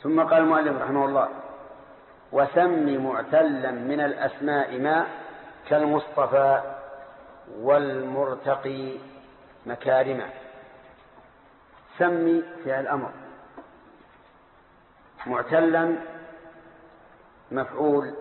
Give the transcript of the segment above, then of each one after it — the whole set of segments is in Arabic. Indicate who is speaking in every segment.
Speaker 1: ثم قال المؤلف رحمه الله: وسم معتلا من الأسماء ما كالمصطفى والمرتقي مكارما. سمي فعل الأمر، معتلا مفعول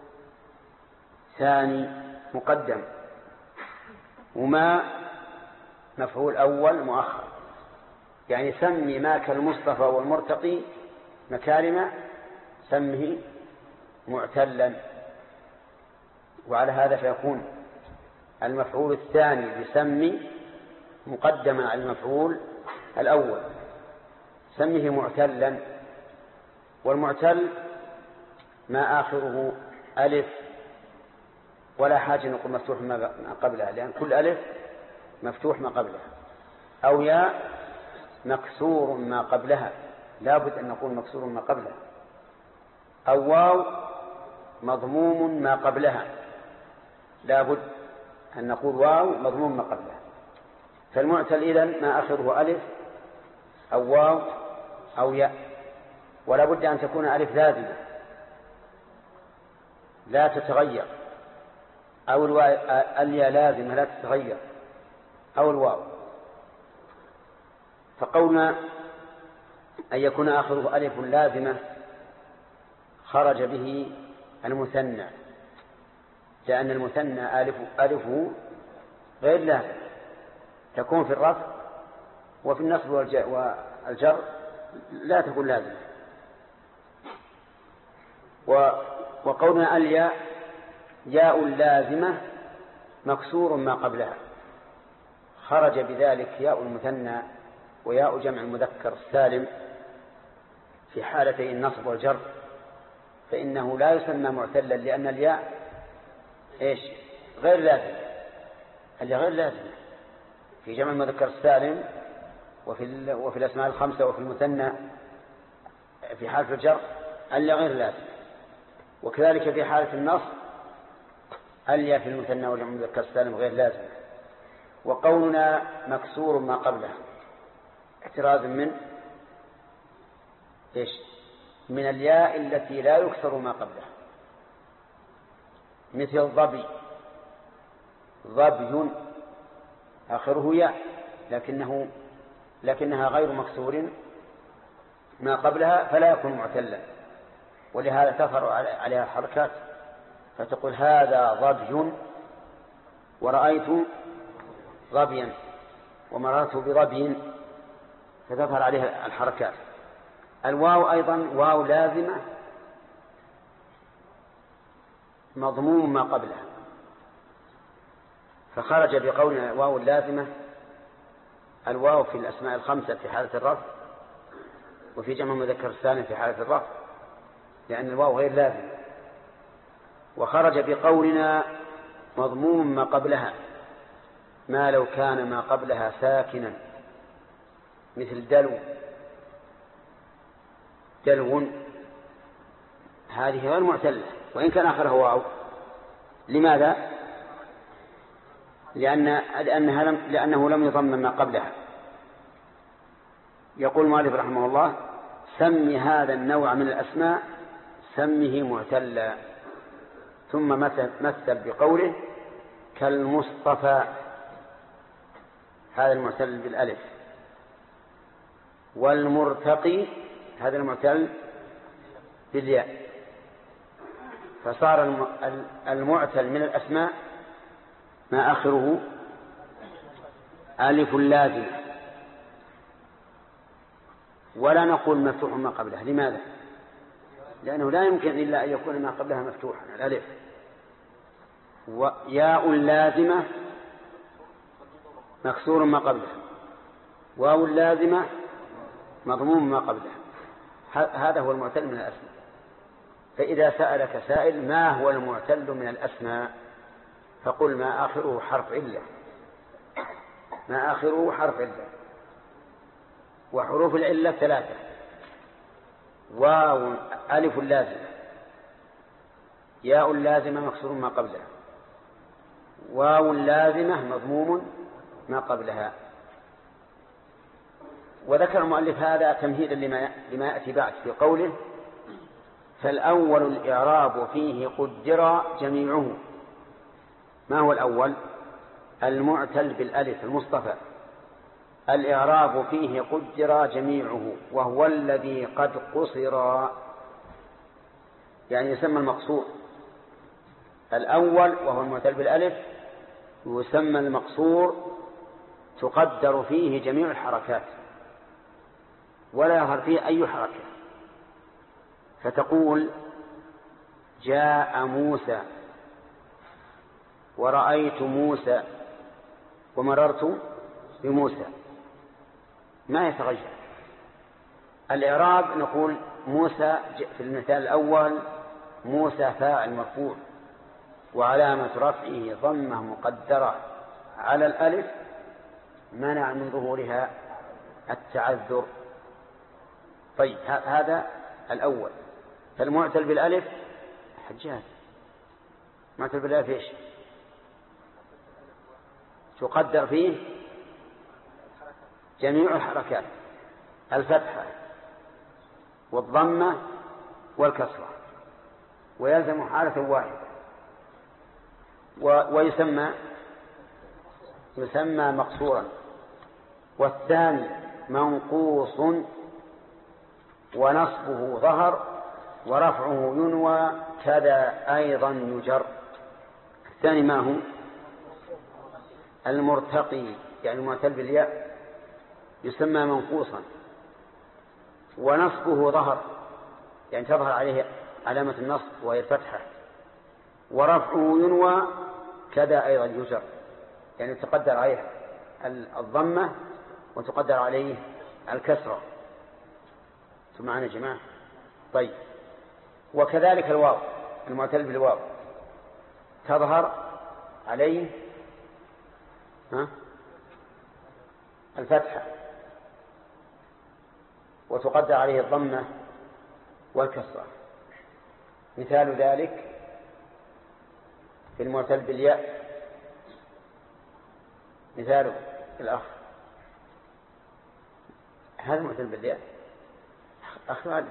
Speaker 1: ثاني مقدم، وما مفعول أول مؤخر. يعني سمي ما كالمصطفى والمرتقي مكارما، سمه معتلا. وعلى هذا فيكون المفعول الثاني بسمي مقدما على المفعول الأول، سمه معتلا. والمعتل ما آخره ألف، ولا حاجة نقول مفتوح ما قبلها، لأن كل ألف مفتوح ما قبلها، أو ياء مكسور ما قبلها، لا بد أن نقول مكسور ما قبلها، أو واو مضموم ما قبلها، لا بد أن نقول واو مضموم ما قبلها. فالمعتل إذن ما آخره ألف أو واو أو ياء، ولا بد أن تكون ألف لازمة لا تتغير، أو الياء لازمة لا تتغير، أو الواو. فقولنا أن يكون آخره ألف لازمة خرج به المثنى، لأن المثنى ألفه غير لازم، تكون في الرفع وفي النصب والجر لا تكون لازمة. وقولنا الياء ياء لازمة مكسور ما قبلها، خرج بذلك ياء المثنى وياء جمع المذكر السالم في حالتي النصب والجر، فإنه لا يسمى معتلا، لأن الياء غير لازم، الياء غير لازم في جمع المذكر السالم وفي الأسماء الخمسة وفي المثنى في حالة الجر الياء غير لازم، وكذلك في حالة النصب الياء في المثنى وجمع المذكر السالم غير لازم. وقولنا مكسور ما قبله اعتراض من الياء التي لا يكسر ما قبلها، مثل ظبي آخره ياء لكنها غير مكسور ما قبلها، فلا يكون معتلا، ولهذا تظهر عليها حركات، فتقول هذا ظبي ورأيت ظبيا ومررت بظبي، فتظهر عليها الحركات. الواو أيضا واو لازمة مضموم ما قبلها، فخرج بقولنا واو اللازمة الواو في الأسماء الخمسة في حالة الرفع، وفي جمع مذكر السالم في حالة الرفع، لأن الواو غير لازم. وخرج بقولنا مضموم ما قبلها، ما لو كان ما قبلها ساكنا، مثل دلو، هذه غير معتلة وإن كان آخرها واو. لماذا؟ لأنه لم يضمن ما قبلها. يقول مالك رحمه الله: سمي هذا النوع من الأسماء سمه معتلا. ثم مثل بقوله كالمصطفى، هذا المعتل بالألف، والمرتقي هذا المعتل بالياء، فصار المعتل من الأسماء ما آخره ألف لازم، ولا نقول مفتوح ما قبلها. لماذا؟ لأنه لا يمكن إلا أن يكون ما قبلها مفتوحا، الألف. وياء لازمة مكسور ما قبلها، واو لازمة مضموم ما قبلها، هذا هو المعتل من الأسماء. فإذا سألك سائل ما هو المعتل من الأسماء، فقل ما آخره حرف علة، ما آخره حرف علة. وحروف العلة 3: واو ألف لازمة، ياء لازمة مكسور ما قبلها، واو لازمة مضموم ما قبلها. وذكر المؤلف هذا تمهيدا لما يأتي بعد في قوله فالأول الإعراب فيه قدر جميعه. ما هو الأول؟ المعتل بالألف المصطفى، الإعراب فيه قدر جميعه وهو الذي قد قصر، يعني يسمى المقصور. الأول وهو المعتل بالألف يسمى المقصور، تقدر فيه جميع الحركات ولا يظهر فيه أي حركة، فتقول جاء موسى ورأيت موسى ومررت بموسى، ما يتغير. الإعراب نقول موسى في المثال الأول موسى فاعل مرفوع وعلامة رفعه ضمة مقدرة على الألف منع من ظهورها التعذر. طيب هذا الأول. فالمعتل بالألف حجاج، معتل بالألف إيش؟ تقدر فيه جميع الحركات، الفتحة والضمة والكسرة، ويلزم حالة واحدة، ويسمى مقصورا. والثاني منقوص ونصبه ظهر ورفعه ينوى كذا أيضا يجر. الثاني ما هو؟ المرتقي، يعني معتل بالياء يسمى منقوصا، ونصبه ظهر يعني تظهر عليه علامة النصب وهي الفتحة، ورفعه ينوى كذا أيضا يجر، يعني تقدر عليه الضمة وتقدر عليه الكسرة. معنا يا جماعة؟ طيب، وكذلك الواو المعتل بالواو تظهر عليه الفتحة وتقدر عليه الضمة والكسرة. مثال ذلك في المعتل بالياء، مثاله الأخ، هذا المعتل بالياء أخ ألف.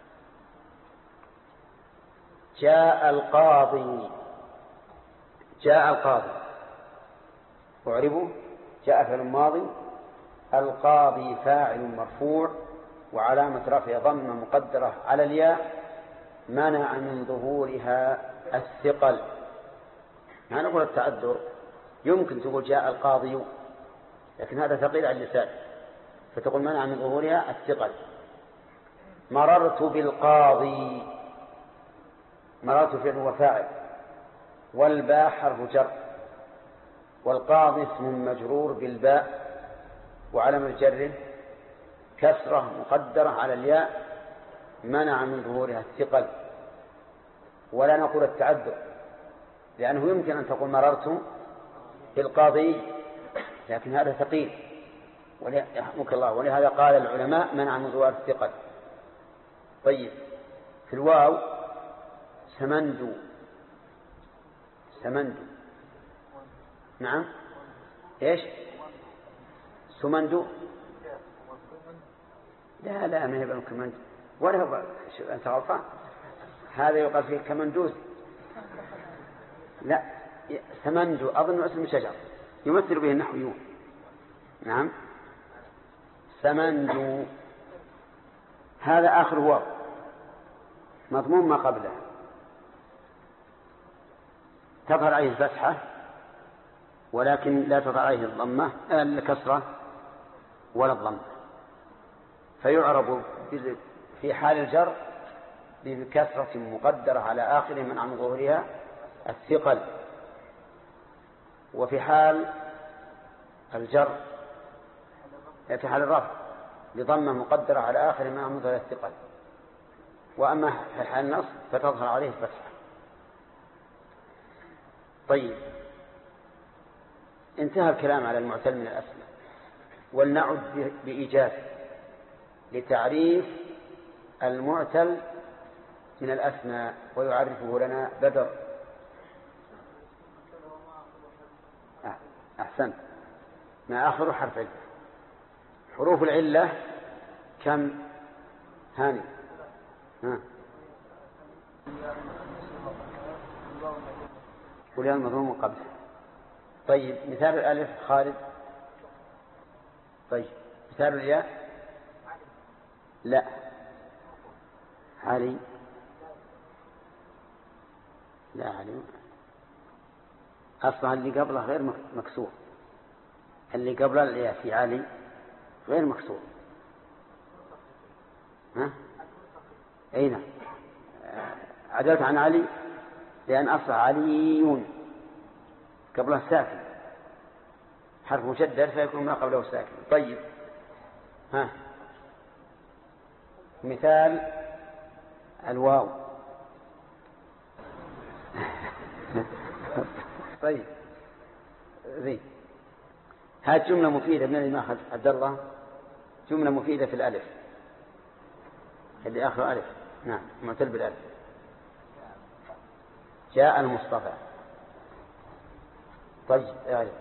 Speaker 1: جاء القاضي، جاء القاضي أعربه جاء فعل ماضي، القاضي فاعل مرفوع وعلامة رفع ضمة مقدرة على الياء منع من ظهورها الثقل. ما نقول التعذر، يمكن تقول جاء القاضي لكن هذا ثقيل على اللسان، فتقول منع من ظهورها الثقل. مررت بالقاضي، مررت فعل وفاعل، والباء حرف جر، والقاضي اسم مجرور بالباء وعلامة جره كسرة مقدرة على الياء منع من ظهورها الثقل. ولا نقول التعذر، لأنه يمكن أن تقول مررت بالقاضي لكن هذا ثقيل يحمك الله، ولهذا قال العلماء منع من ظهور الثقل. طيب، في الواو سمندو، سمندو، نعم ايش؟ سمندو، لا ما هي بالكمندو ولا هو، انت غلطان، هذا يقال فيه كمندوز، لا سمندو اظن اسم شجر يمثل به النحويون. نعم سمندو، هذا آخر واو مضمون ما قبله، تظهر عليه الفتحة ولكن لا تظهر عليه الضمة الكسرة ولا الضمة، فيعرب في حال الجر بكسرة مقدرة على آخره منع من ظهورها الثقل، وفي حال الجر في حال الرفع بضمة مقدرة على آخره منع من ظهورها الثقل، وأما في حال النصب فتظهر عليه الفتحة. طيب، انتهى الكلام على المعتل من الأسماء، ولنعد بإيجاز لتعريف المعتل من الأسماء، ويعرفه لنا بدر. أحسن، ما آخر حرف علة، حروف العلة كم؟ هاني ها والياء المضموم قبله. طيب مثال الألف خالد. طيب مثال الياء لا علي لا علي أصلا اللي قبله غير مكسور. اللي قبله الياء في علي غير مكسور. ها أين عدلت عن علي لأن أصل عليون قبله ساكن حرف مشدد فيكون ما قبله ساكن. طيب ها مثال الواو. طيب ذي هذه جملة مفيدة من الإمام عبد الله. جملة مفيدة في الألف اللي آخر ألف. نعم معتل بالألف. جاء المصطفى. طيب أعرف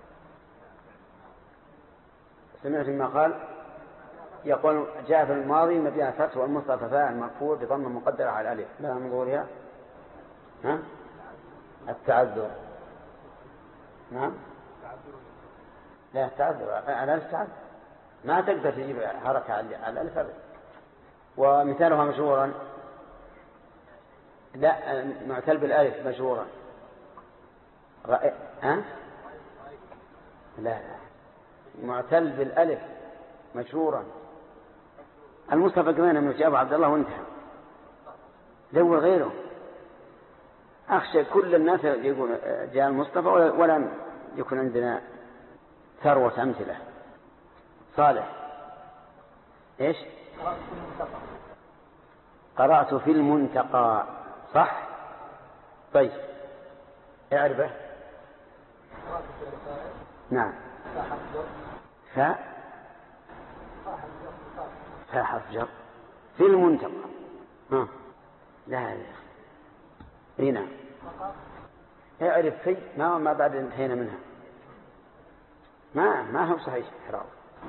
Speaker 1: سمعت ما قال يقول جاء في الماضي مبني على الفتح والمصطفى فاعل مرفوع بضمه مقدرة على الألف. ما من ظهورها ها التعذر. نعم لا التعذر على التعذر ما تقدر تجيب حركة على الألف أبدا. ومثالها مشهورا لا معتل بالألف مشهورا ها لا معتل بالألف مشهورا. المصطفى كمان من جاب عبد الله وانتهى. دور غيره. أخشى كل الناس يقول جاء المصطفى ولا يكون عندنا ثروة أمثلة. صالح إيش قرأت في المنتقى صح. طيب اعرفه. نعم حرف جر في المنتقى. لا هنا اعرف في ما بعد انتهينا منها ما هو صحيح حرام.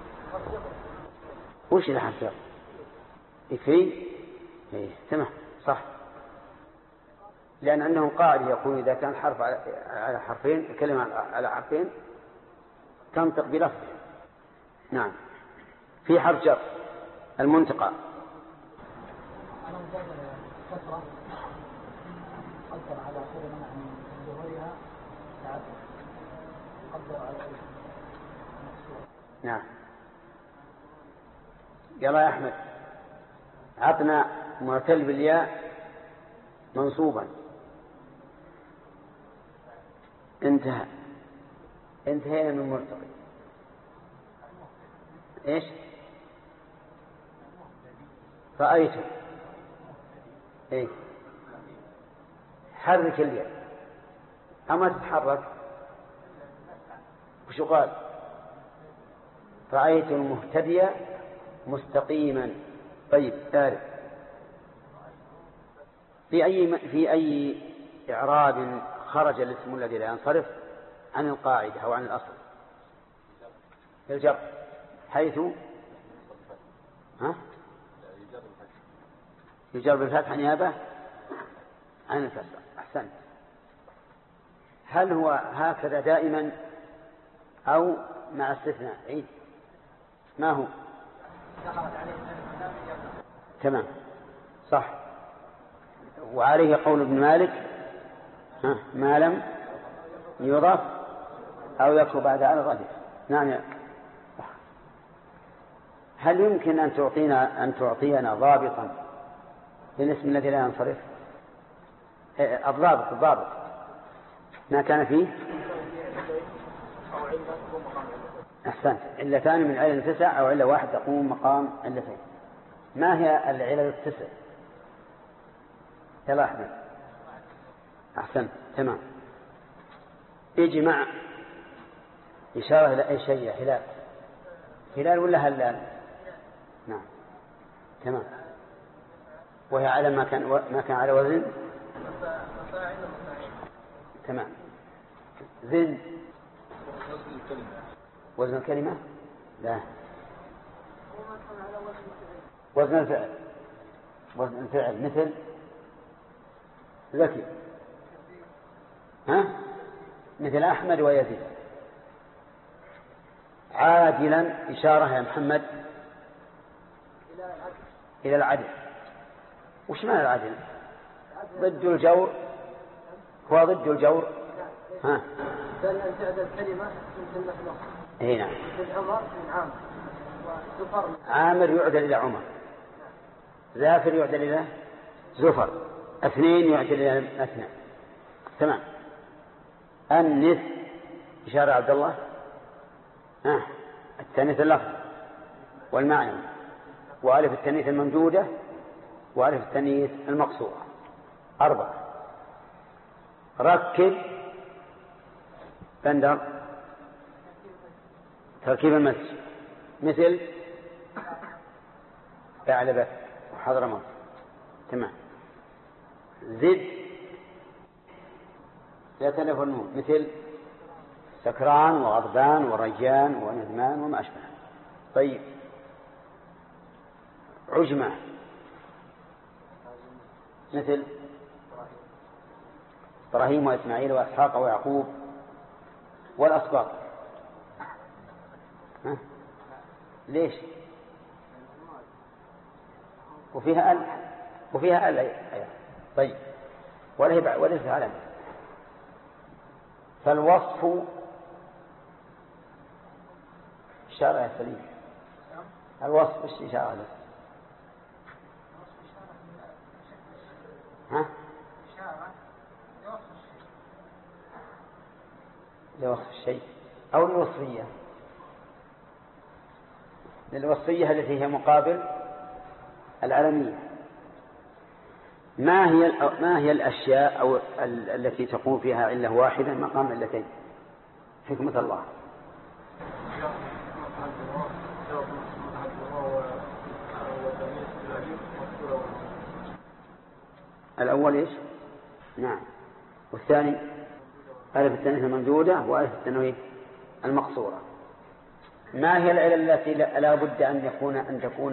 Speaker 1: وش الحرف جر في تمام صح. لأن عندهم قاعدة يقول إذا كان حرف على حرفين الكلمة على حرفين تنطق بلفظه. نعم في حرف جر المنتقى. نعم يلا يا أحمد عطنا معتل بالياء منصوبا. انتهينا من مرتقي. ايش رأيته ايه حرك اليد أما تتحرك وشو قال رأيت المهتدي مستقيما. طيب تعرف في أي إعراب خرج الاسم الذي لا ينصرف عن القاعدة أو عن الأصل؟ في الجر حيث يجر بالفتح نيابة عن الكسر. أحسنت. هل هو هكذا دائما أو مع استثناء؟ عيد ما هو تمام صح. وعليه قول ابن مالك ما لم يضاف أو يكون بعد على الردف. نعم. هل يمكن أن تعطينا ضابطا للاسم الذي لا ينصرف؟ الضابط ما كان فيه أحسنت. علتان من علل 9 أو علة واحد تقوم مقام علتين. ما هي العلل 9؟ يلا أحمد. أحسنت تمام. يجي مع إشارة إلى أي شيء هلال ولا هلال؟ نعم تمام. وهي على ما كان على وزن تمام. وزن الكلمة لا وزن الفعل. وزن الفعل مثل ذكي، ها؟ مثل أحمد ويزيد. عادلا إشارة يا محمد إلى العدل. وش معنى العدل؟ ضد الجور، هو ضد الجور. ها؟
Speaker 2: بل أن تعدل كلمة مثل نحن.
Speaker 1: إيه نعم.
Speaker 2: مثل عمر من عامر، وزفر
Speaker 1: عامر يعدل إلى عمر، زافر يعدل إلى زفر، اثنين يعدل إلى اثنين. تمام. أنث إشارة عبد الله، التانيث اللفظ والمعنى، وألف التانيث الممدودة، وألف التانيث المقصورة. 4. ركب بندر تركيب المسجد مثل ثعلبة وحضرموت. تمام. زد لا تلف النون مثل سكران وغضبان ورجان وندمان وما أشبه. طيب. عجمة مثل إبراهيم وإسماعيل وإسحاق ويعقوب والأسباط. ليش؟ وفيها ال أيضا. طيب. وليس علم. فالوصف إشارة يا سليم. الوصف إيش إشارة له؟ ها؟ لوصف الشيء أو للوصفية. للوصفية التي هي مقابل العلمية. ما هي الأشياء أو التي تقوم فيها علة واحدة مقام علتين؟ حكمة الله. الأول إيش؟ نعم. والثاني ألف التانيث الممدودة وألف التانيث المقصورة. ما هي العلة التي لا بد أن تكون